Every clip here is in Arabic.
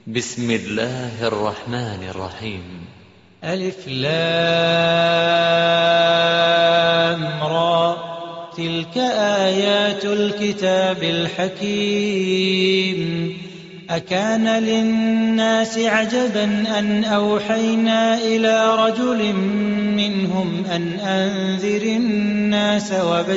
بسم الله الرحمن الرحيم. ألف لام را، تلك آيات الكتاب الحكيم. أكان للناس عجبا أن أوحينا إلى رجل منهم أن أنذر الناس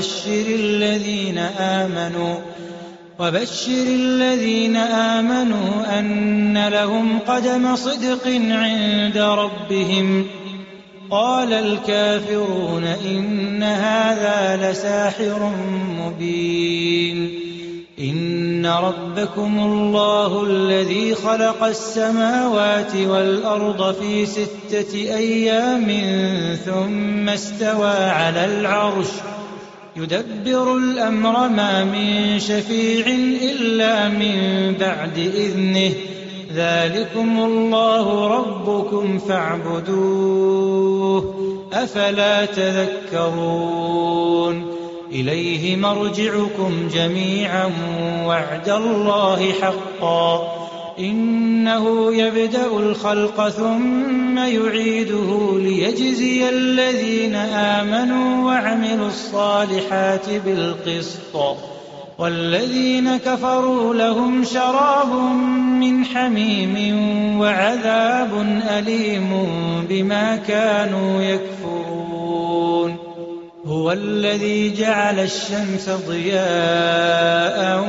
وبشر الذين آمنوا أن لهم قدم صدق عند ربهم. قال الكافرون إن هذا لساحر مبين. إن ربكم الله الذي خلق السماوات والأرض في 6 أيام ثم استوى على العرش يدبر الأمر ما من شفيع إلا من بعد إذنه. ذلكم الله ربكم فاعبدوه أفلا تذكرون. إليه مرجعكم جميعا وعد الله حقا. إنه يبدأ الخلق ثم يعيده ليجزي الذين آمنوا وعملوا الصالحات بالقسط. والذين كفروا لهم شراب من حميم وعذاب أليم بما كانوا يكفرون. هو الذي جعل الشمس ضياء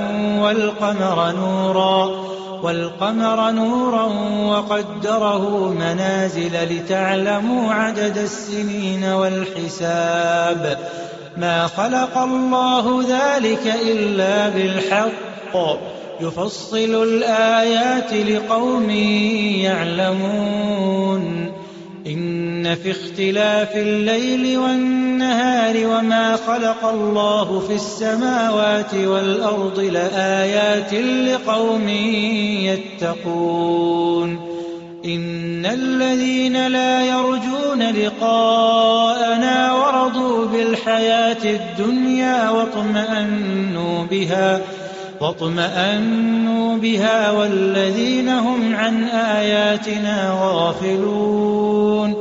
والقمر نورا وقدره منازل لتعلموا عدد السنين والحساب. ما خلق الله ذلك إلا بالحق يفصل الآيات لقوم يعلمون. إن في اختلاف الليل والنهار وما خلق الله في السماوات والأرض لآيات لقوم يتقون. إن الذين لا يرجون لقاءنا ورضوا بالحياة الدنيا واطمأنوا بها والذين هم عن آياتنا غافلون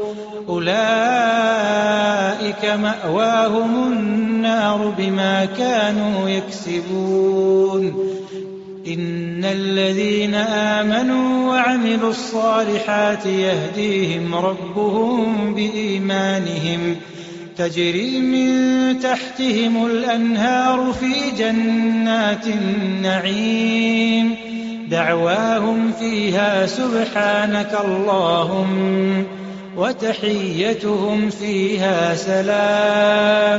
أولئك مأواهم النار بما كانوا يكسبون. إن الذين آمنوا وعملوا الصالحات يهديهم ربهم بإيمانهم تجري من تحتهم الأنهار في جنات النعيم. دعواهم فيها سبحانك اللهم وتحيتهم فيها سلام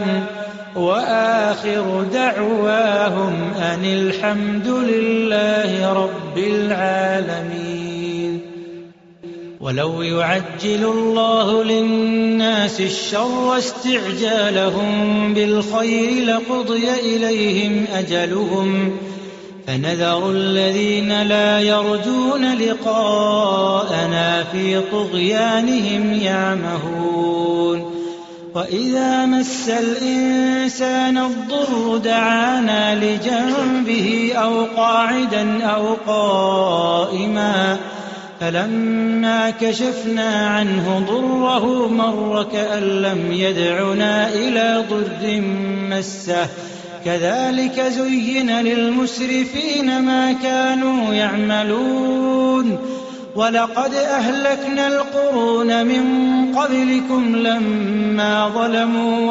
وآخر دعواهم أن الحمد لله رب العالمين. ولو يعجل الله للناس الشر استعجالهم بالخير لقضي إليهم أجلهم فنذر الذين لا يرجون لقاءنا في طغيانهم يعمهون. وإذا مس الإنسان الضر دعانا لجنبه أو قاعدا أو قائما فلما كشفنا عنه ضره مر كأن لم يدعنا إلى ضر مسه. كذلك زين للمسرفين ما كانوا يعملون. ولقد أهلكنا القرون من قبلكم لما ظلموا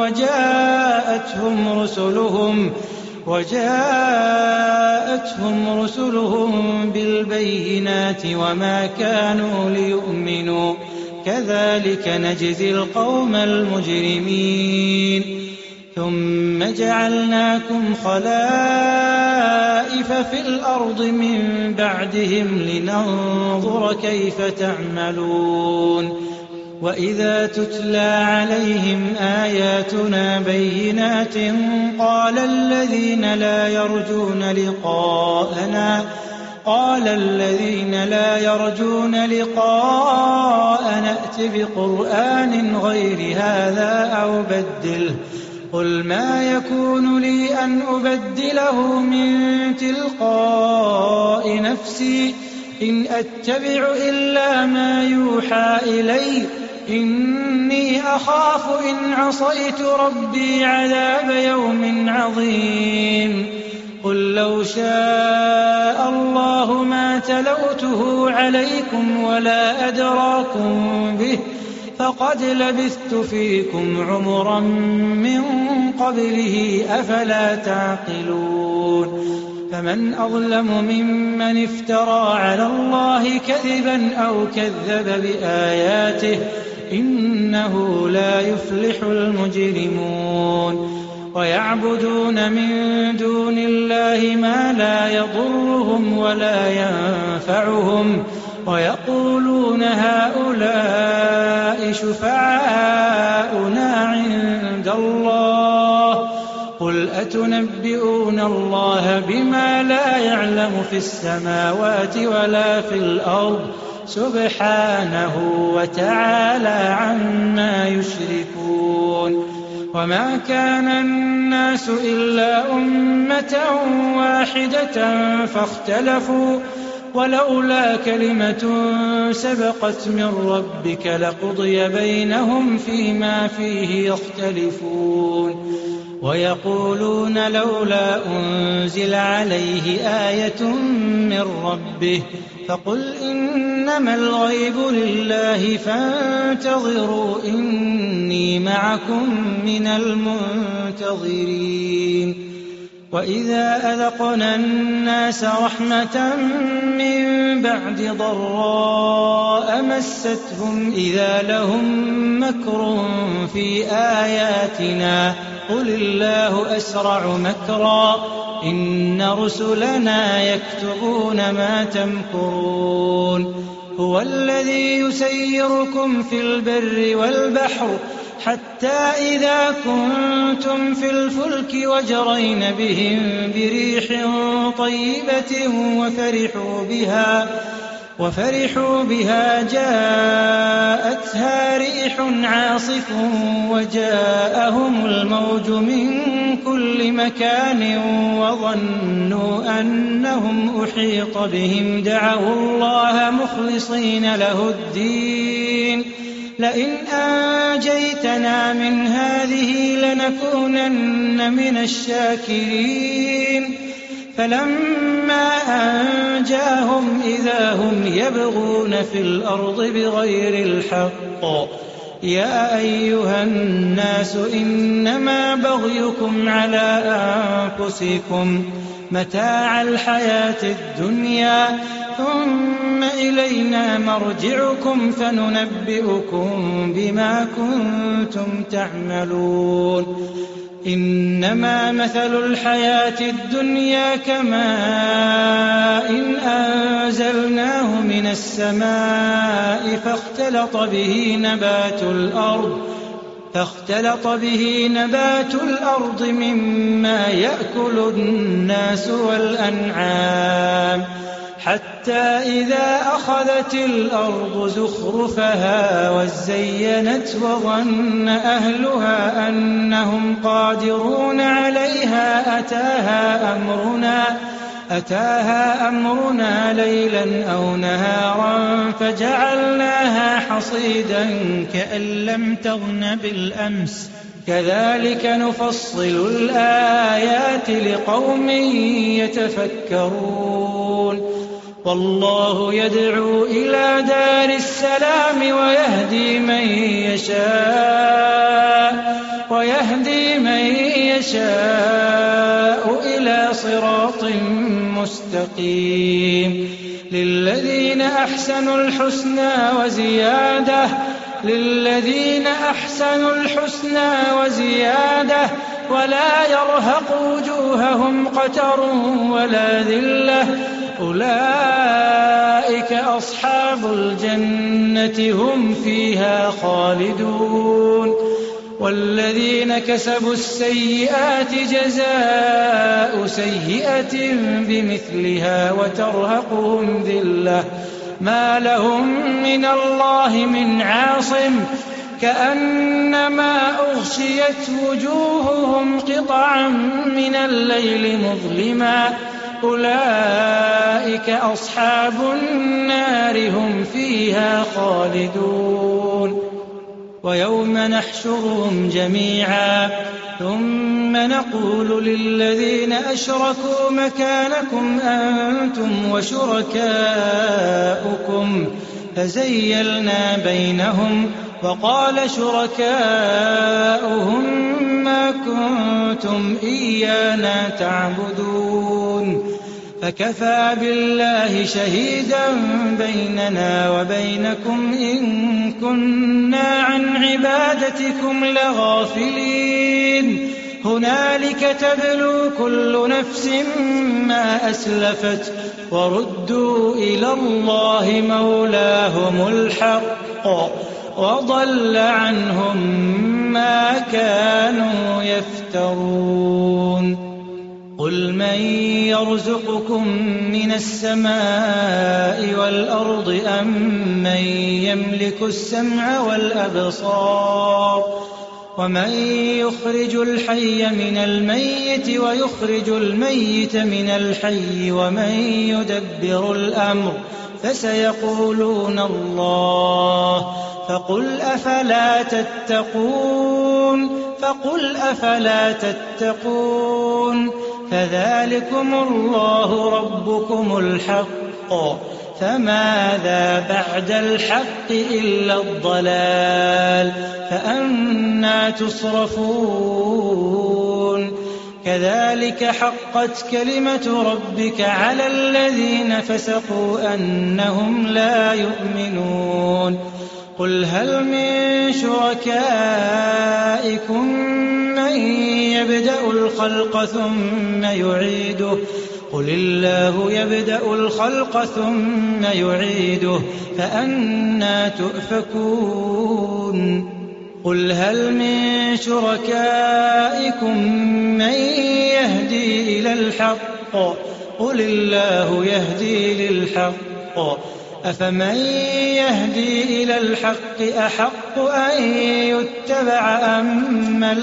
وجاءتهم رسلهم بالبينات وما كانوا ليؤمنوا. كذلك نجزي القوم المجرمين. ثم جعلناكم خلائف في الأرض من بعدهم لننظر كيف تعملون. وإذا تتلى عليهم آياتنا بينات قال الذين لا يرجون لقاءنا ائت بقرآن غير هذا أو بدله. قل ما يكون لي أن أبدله من تلقاء نفسي إن أتبع إلا ما يوحى إلي إني أخاف إن عصيت ربي عذاب يوم عظيم قل لو شاء الله ما تلوته عليكم ولا أدراكم به فقد لبثت فيكم عمرا من قبله أفلا تعقلون فمن أظلم ممن افترى على الله كذبا أو كذب بآياته إنه لا يفلح المجرمون ويعبدون من دون الله ما لا يضرهم ولا ينفعهم ويقولون هؤلاء شفعاؤنا عند الله قل أتنبئون الله بما لا يعلم في السماوات ولا في الأرض سبحانه وتعالى عما يشركون وما كان الناس إلا أمة واحدة فاختلفوا ولولا كلمة سبقت من ربك لقضي بينهم فيما فيه يختلفون ويقولون لولا أنزل عليه آية من ربه فقل إنما الغيب لله فانتظروا إني معكم من المنتظرين وإذا أذقنا الناس رحمة من بعد ضراء مستهم إذا لهم مكر في آياتنا قل الله أسرع مكرا إن رسلنا يكتبون ما تمكرون هو الذي يسيركم في البر والبحر حتى إذا كنتم في الفلك وجرين بهم بريح طيبة وفرحوا بها جاءتها ريح عاصف وجاءهم الموج من كل مكان وظنوا أنهم أحيط بهم دعوا الله مخلصين له الدين لئن أنجيتنا من هذه لنكونن من الشاكرين فلما أنجاهم إذا هم يبغون في الأرض بغير الحق يا أيها الناس إنما بغيكم على أنفسكم متاع الحياة الدنيا ثم إلينا مرجعكم فننبئكم بما كنتم تعملون إنما مثل الحياة الدنيا كماء إن أنزلناه من السماء فاختلط به نبات الأرض مما يأكل الناس والأنعام حتى إذا أخذت الأرض زخرفها وزينت وظن أهلها أنهم قادرون عليها أتاها أمرنا ليلا أو نهارا فجعلناها حصيدا كأن لم تغن بالأمس كذلك نفصل الآيات لقوم يتفكرون والله يدعو إلى دار السلام ويهدي من يشاء إلى صراط مستقيم للذين أحسنوا الحسنى وزيادة ولا يرهق وجوههم قتر ولا ذلة أولئك أصحاب الجنة هم فيها خالدون والذين كسبوا السيئات جزاء سيئة بمثلها وترهقهم ذلة ما لهم من الله من عاصم كأنما أغشيت وجوههم قطعا من الليل مظلما أولئك أصحاب النار هم فيها خالدون ويوم نحشرهم جميعا ثم نقول للذين أشركوا مكانكم أنتم وشركاؤكم فزيلنا بينهم وقال شركاؤهم ما كنتم إيانا تعبدون فكفى بالله شهيدا بيننا وبينكم إن كنا عن عبادتكم لغافلين هنالك تبلو كل نفس ما أسلفت وردوا إلى الله مولاهم الحق وضل عنهم ما كانوا يفترون قل من يرزقكم من السماء والأرض أم من يملك السمع والأبصار ومن يخرج الحي من الميت ويخرج الميت من الحي ومن يدبر الأمر فسيقولون الله فقل أفلا تتقون فذلكم الله ربكم الحق فماذا بعد الحق إلا الضلال فأنى تصرفون كذلك حقت كلمة ربك على الذين فسقوا أنهم لا يؤمنون قل هل من شركائكم من يبدأ الخلق ثم يعيده قل الله يبدأ الخلق ثم يعيده فأنى تؤفكون قل هل من شركائكم من يهدي إلى الحق قل الله يهدي للحق أفمن يهدي إلى الحق أحق أن يتبع أمن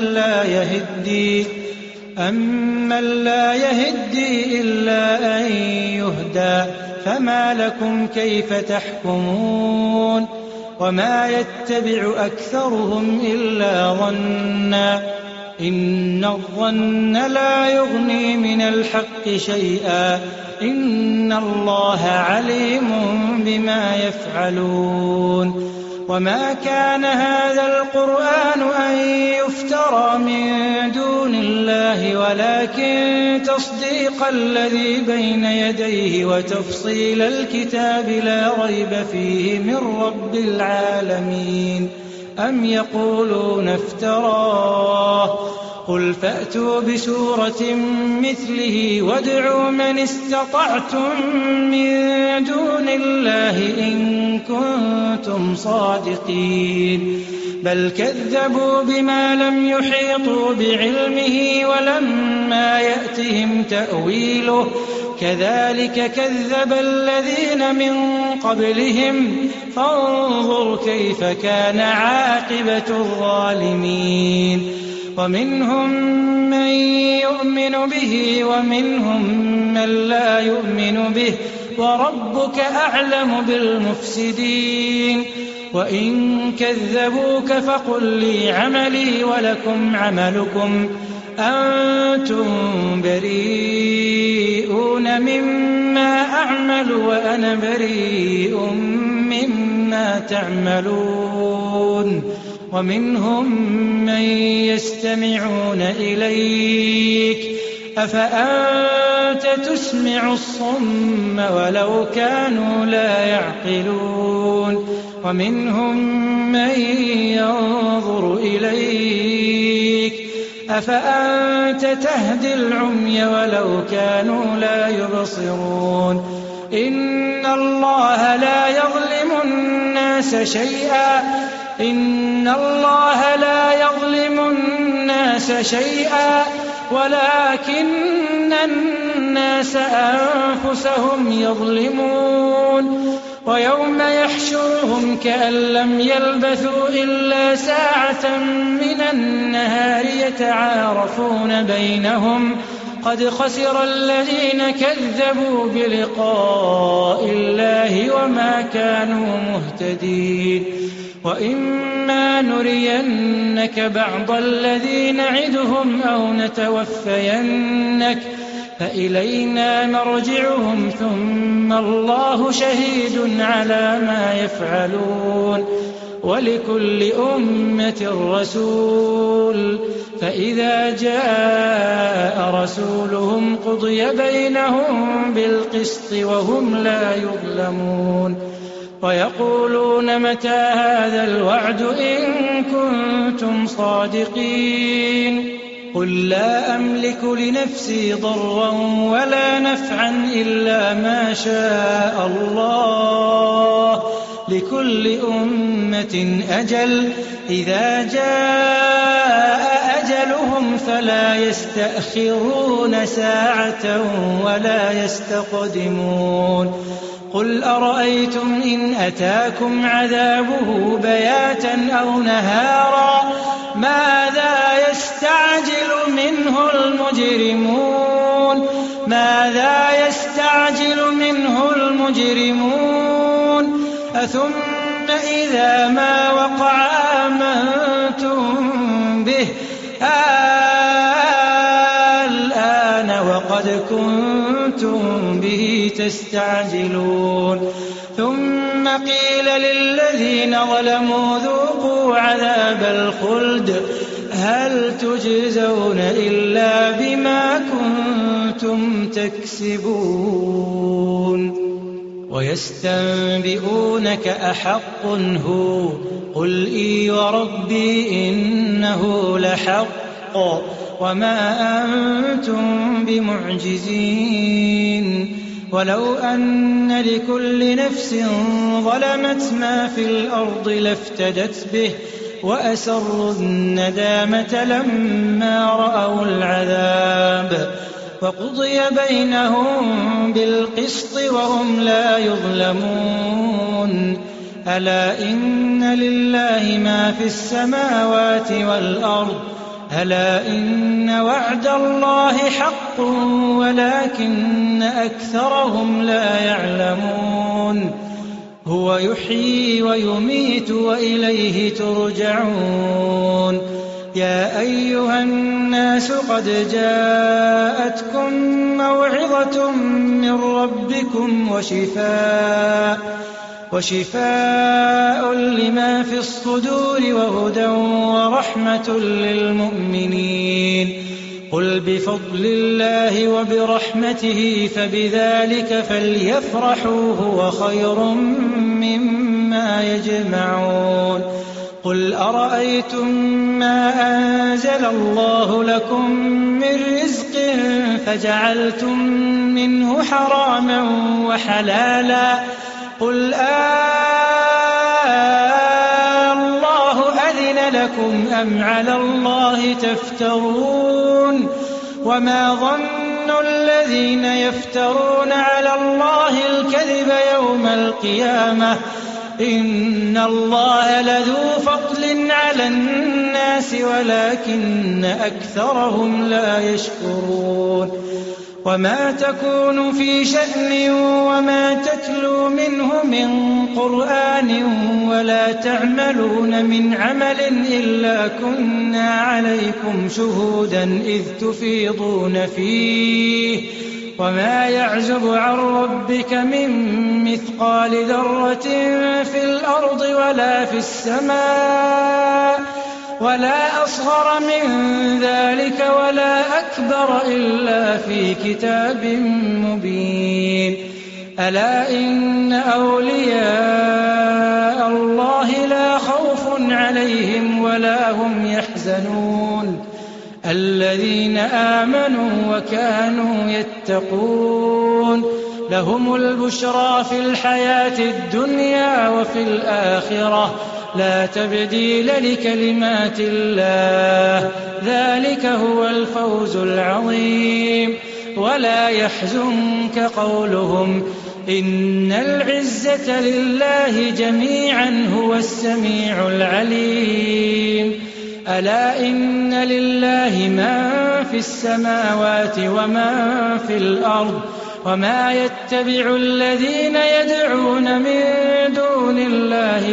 لا يهدي إلا أن يهدى فما لكم كيف تحكمون وما يتبع أكثرهم إلا ظنا إن الظن لا يغني من الحق شيئا إن الله عليم بما يفعلون وما كان هذا القرآن أن يفترى من دون الله ولكن تصديق الذي بين يديه وتفصيل الكتاب لا ريب فيه من رب العالمين أم يقولون افتراه قل فأتوا بسورة مثله وادعوا من استطعتم من دون الله إن كنتم صادقين بل كذبوا بما لم يحيطوا بعلمه ولما يأتهم تأويله كذلك كذب الذين من قبلهم فانظر كيف كان عاقبة الظالمين ومنهم من يؤمن به ومنهم من لا يؤمن به وربك أعلم بالمفسدين وإن كذبوك فقل لي عملي ولكم عملكم أنتم بريئون مما أعمل وأنا بريء مما تعملون ومنهم من يستمعون إليك أفأنت تسمع الصم ولو كانوا لا يعقلون ومنهم من ينظر إليك أفأنت تهدي العمي ولو كانوا لا يبصرون إن الله لا يظلم الناس شيئا ولكن الناس أنفسهم يظلمون ويوم يحشرهم كأن لم يلبثوا إلا ساعة من النهار يتعارفون بينهم قد خسر الذين كذبوا بلقاء الله وما كانوا مهتدين وإما نرينك بعض الذي نعدهم أو نتوفينك فإلينا مرجعهم ثم الله شهيد على ما يفعلون ولكل أمة رسول فإذا جاء رسولهم قضي بينهم بالقسط وهم لا يظلمون ويقولون متى هذا الوعد إن كنتم صادقين قل لا أملك لنفسي ضرا ولا نفعا إلا ما شاء الله لكل أمة أجل إذا جاء أجلهم فلا يستأخرون ساعة ولا يستقدمون قل أرأيتم إن أتاكم عذابه بياتا أو نهارا ماذا يستعجل منه المجرمون أثم إذا ما وقع آمنتم به الآن وقد كنتم به تستعجلون ثم قيل للذين ظلموا ذوقوا عذاب الخلد هل تجزون إلا بما كنتم تكسبون ويستنبئونك أحق هو قل إي وربي إنه لحق وما أنتم بمعجزين ولو أن لكل نفس ظلمت ما في الأرض لافتدت به وأسروا الندامة لما رأوا العذاب وقضي بينهم بالقسط وهم لا يظلمون ألا إن لله ما في السماوات والأرض ألا إن وعد الله حق ولكن أكثرهم لا يعلمون هو يحيي ويميت وإليه ترجعون يا أيها الناس قد جاءتكم موعظة من ربكم وشفاء لما في الصدور وهدى ورحمة للمؤمنين قل بفضل الله وبرحمته فبذلك فليفرحوا هو خير مما يجمعون قل أرأيتم ما أنزل الله لكم من رزق فجعلتم منه حراما وحلالا قل الله أذن لكم أم على الله تفترون وما ظن الذين يفترون على الله الكذب يوم القيامة إن الله لذو فضل على الناس ولكن أكثرهم لا يشكرون وما تكون في شأن وما تتلو منه من قرآن ولا تعملون من عمل إلا كنا عليكم شهودا إذ تفيضون فيه وما يعزب عن ربك من مثقال ذرة في الأرض ولا في السماء ولا أصغر من ذلك ولا أكبر إلا في كتاب مبين ألا إن أولياء الله لا خوف عليهم ولا هم يحزنون الذين آمنوا وكانوا يتقون لهم البشرى في الحياة الدنيا وفي الآخرة لا تبديل لكلمات الله ذلك هو الفوز العظيم ولا يحزنك قولهم إن العزة لله جميعا هو السميع العليم ألا إن لله من في السماوات ومن في الأرض وما يتبع الذين يدعون من دون الله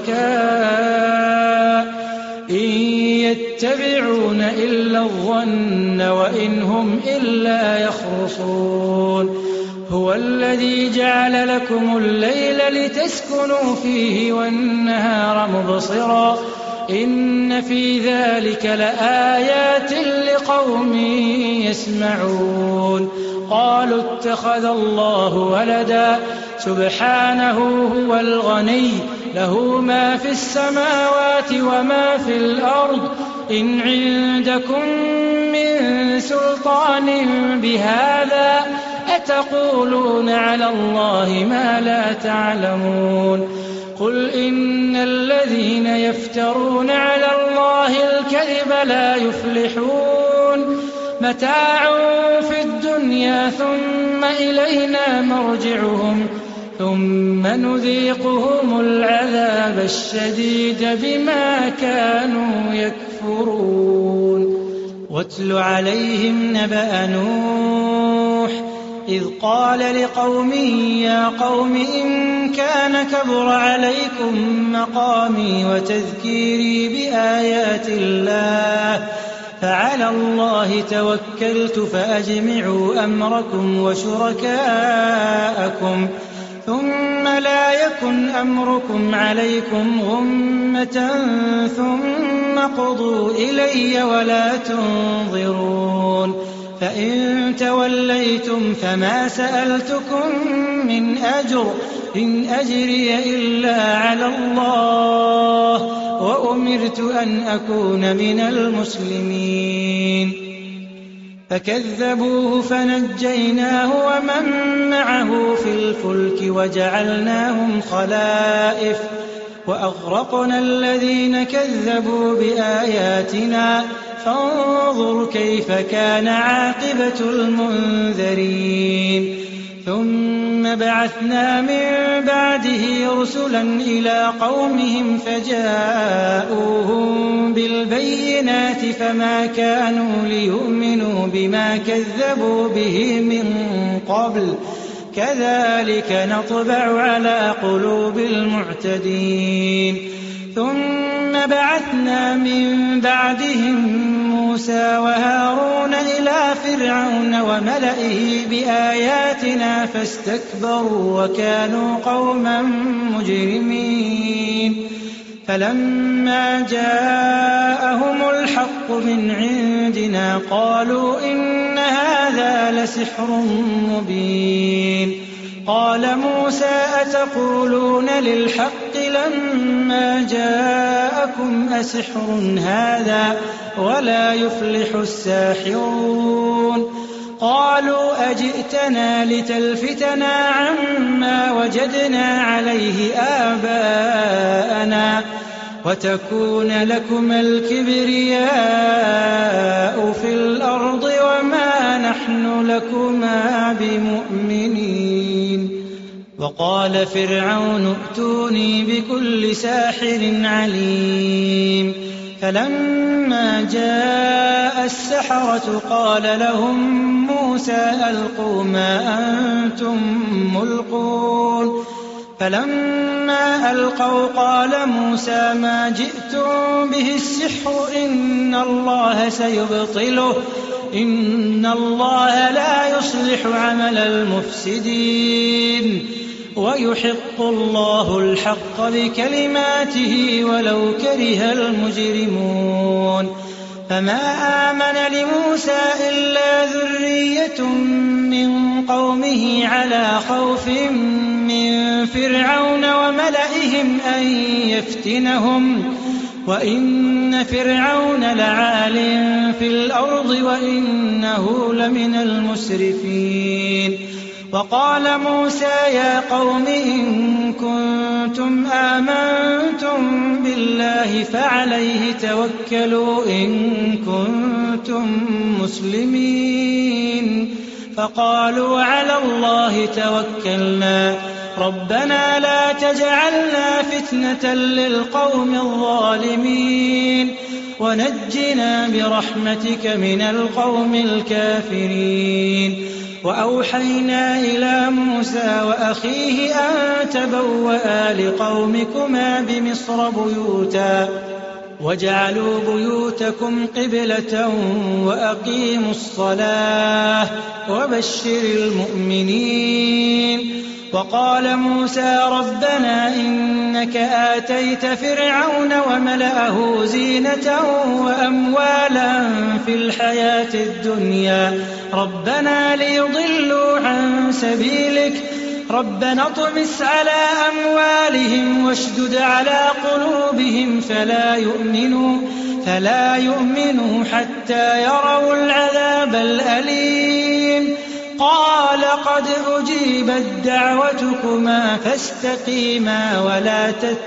شركاء إن يتبعون إلا الظن وإن هم إلا يخرصون هو الذي جعل لكم الليل لتسكنوا فيه والنهار مبصرا إن في ذلك لآيات لقوم يسمعون قالوا اتخذ الله ولدا سبحانه هو الغني له ما في السماوات وما في الأرض إن عندكم من سلطان بهذا أتقولون على الله ما لا تعلمون قل إن الذين يفترون على الله الكذب لا يفلحون متاع في الدنيا ثم إلينا مرجعهم ثم نذيقهم العذاب الشديد بما كانوا يكفرون واتل عليهم نبأ نوح إذ قال لقومه يا قوم إن كان كبر عليكم مقامي وتذكيري بآيات الله فعلى الله توكلت فأجمعوا أمركم وشركاءكم ثم لا يكن أمركم عليكم غمة ثم قضوا إلي ولا تنظرون فإن توليتم فما سألتكم من أجر إن أجري إلا على الله وأمرت أن أكون من المسلمين فكذبوه فنجيناه ومن معه في الفلك وجعلناهم خلائف وأغرقنا الذين كذبوا بآياتنا فانظر كيف كان عاقبة المنذرين ثم بعثنا من بعده رسلا إلى قومهم فجاءوهم بالبينات فما كانوا ليؤمنوا بما كذبوا به من قبل كذلك نطبع على قلوب المعتدين ثم بعثنا من بعدهم موسى وهارون إلى فرعون وملئه بآياتنا فاستكبروا وكانوا قوما مجرمين فلما جاءهم الحق من عندنا قالوا إن هذا لسحر مبين قال موسى أتقولون للحق لما جاءكم أسحر هذا ولا يفلح الساحرون قالوا أجئتنا لتلفتنا عما وجدنا عليه آباءنا وتكون لكما الكبرياء في الأرض وما نحن لكما بمؤمنين وقال فرعون ائتوني بكل ساحر عليم فلما جاء السحرة قال لهم موسى ألقوا ما أنتم ملقون فلما ألقوا قال موسى ما جئتم به السحر إن الله سيبطله إن الله لا يصلح عمل المفسدين ويحق الله الحق بكلماته ولو كره المجرمون فما آمن لموسى إلا ذرية من قومه على خوف من فرعون وملئهم أن يفتنهم وإن فرعون لعال في الأرض وإنه لمن المسرفين وقال موسى يا قوم إن كنتم آمنتم بالله فعليه توكلوا إن كنتم مسلمين فقالوا على الله توكلنا ربنا لا تجعلنا فتنة للقوم الظالمين ونجنا برحمتك من القوم الكافرين. وأوحينا إلى موسى وأخيه أن تبوأ لقومكما بمصر بيوتا واجعلوا بيوتكم قبلة وأقيموا الصلاة وبشر المؤمنين. وقال موسى ربنا إنك آتيت فرعون وملأه زينة وأموالا في الحياة الدنيا ربنا ليضلوا عن سبيلك ربنا اطمس على أموالهم واشدد على قلوبهم فلا يؤمنوا حتى يروا العذاب الأليم. قال قد أجيبت دعوتكما فاستقيما ولا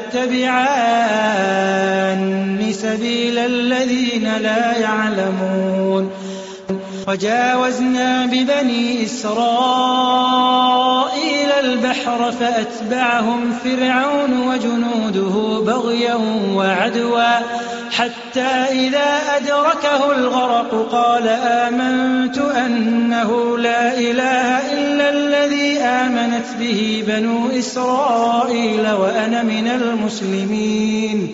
تتبعان سبيل الذين لا يعلمون. وجاوزنا ببني إسرائيل البحر فأتبعهم فرعون وجنوده بغيا وعدوا حتى إذا أدركه الغرق قال آمنت أنه لا إله إلا الذي آمنت به بنو إسرائيل وأنا من المسلمين.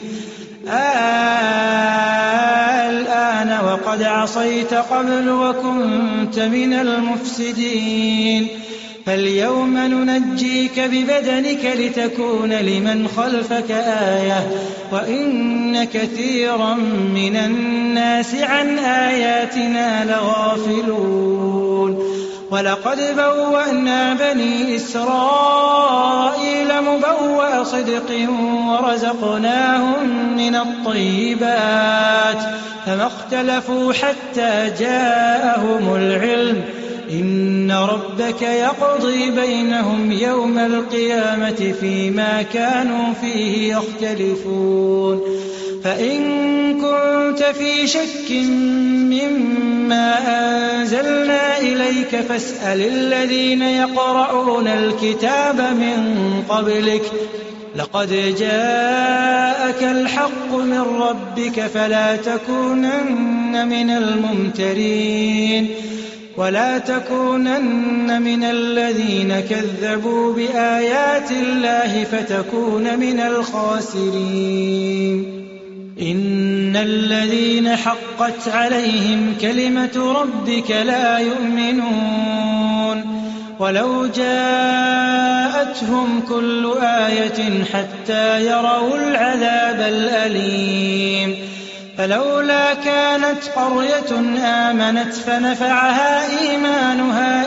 الآن وقد عصيت قبل وكنت من المفسدين فاليوم ننجيك ببدنك لتكون لمن خلفك آية وإن كثيرا من الناس عن آياتنا لغافلون. ولقد بوأنا بني إسرائيل مبوأ صدق ورزقناهم من الطيبات فما اختلفوا حتى جاءهم العلم إن ربك يقضي بينهم يوم القيامة فيما كانوا فيه يختلفون. فإن كنت في شك مما أنزلنا إليك فاسأل الذين يقرؤون الكتاب من قبلك لقد جاءك الحق من ربك فلا تكونن من الممترين ولا تكونن من الذين كذبوا بآيات الله فتكون من الخاسرين. إن الذين حقت عليهم كلمة ربك لا يؤمنون ولو جاءتهم كل آية حتى يروا العذاب الأليم. فلولا كانت قرية آمنت فنفعها إيمانها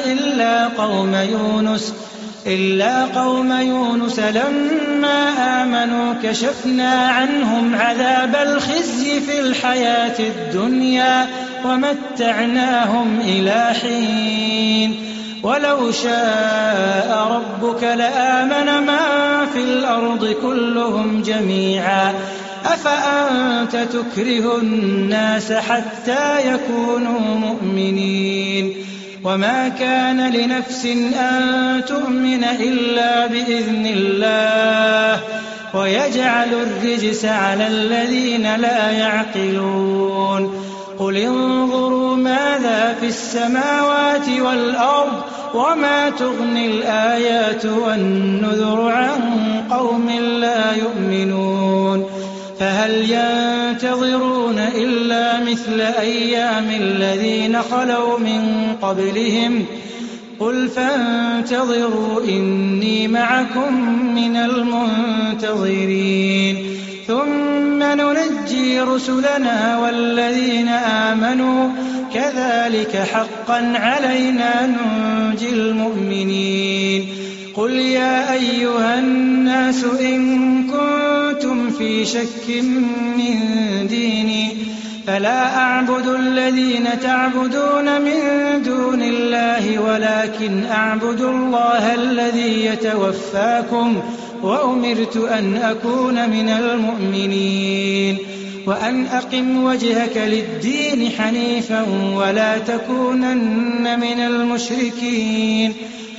إلا قوم يونس لما آمنوا كشفنا عنهم عذاب الخزي في الحياة الدنيا ومتعناهم إلى حين. ولو شاء ربك لآمن من في الأرض كلهم جميعا أفأنت تكره الناس حتى يكونوا مؤمنين. وما كان لنفس أن تؤمن إلا بإذن الله ويجعل الرجس على الذين لا يعقلون. قل انظروا ماذا في السماوات والأرض وما تغني الآيات والنذر عن قوم لا يؤمنون. فهل ينتظرون إلا مثل أيام الذين خلوا من قبلهم قل فانتظروا إني معكم من المنتظرين. ثم ننجي رسلنا والذين آمنوا كذلك حقا علينا ننجي المؤمنين. قل يا أيها الناس إن كنتم في شك من ديني فلا أعبد الذين تعبدون من دون الله ولكن أعبد الله الذي يتوفاكم وأمرت أن أكون من المؤمنين وأن أقم وجهك للدين حنيفا ولا تكونن من المشركين.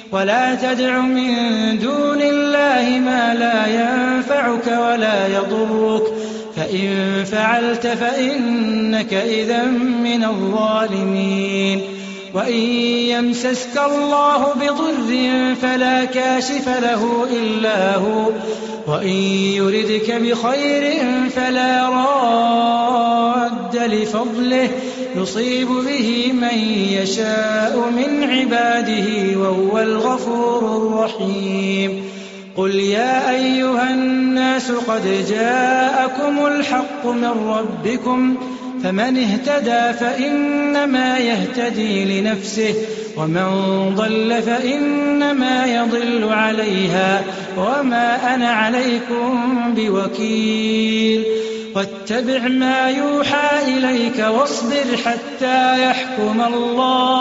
ولا تدع من دون الله ما لا ينفعك ولا يضرك، فإن فعلت فإنك إذا من الظالمين. وإن يمسسك الله بضر فلا كاشف له إلا هو، وإن يردك بخير فلا راد لفضله، يصيب به من يشاء من عباده وهو الغفور الرحيم. قل يا أيها الناس قد جاءكم الحق من ربكم، فمن اهتدى فإنما يهتدي لنفسه، ومن ضل فإنما يضل عليها، وما أنا عليكم بوكيل. واتبع ما يوحى إليك واصبر حتى يحكم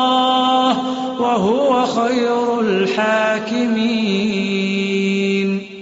الله، وهو خير الحاكمين.